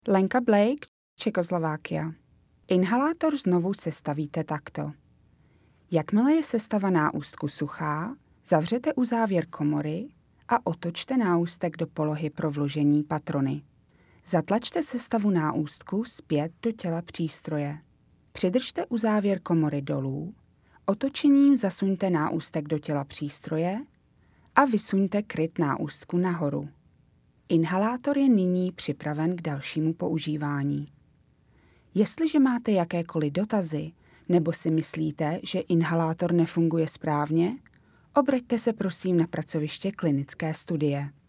Lenka Blake, Čekoslovákia. Inhalátor znovu sestavíte takto. Jakmile je sestava náustku suchá, zavřete uzávěr komory a otočte náustek do polohy pro vložení patrony. Zatlačte sestavu náustku zpět do těla přístroje. Přidržte uzávěr komory dolů, otočením zasuňte náustek do těla přístroje a vysuňte kryt náustku nahoru. Inhalátor je nyní připraven k dalšímu používání. Jestliže máte jakékoliv dotazy nebo si myslíte, že inhalátor nefunguje správně, obraťte se prosím na pracoviště klinické studie.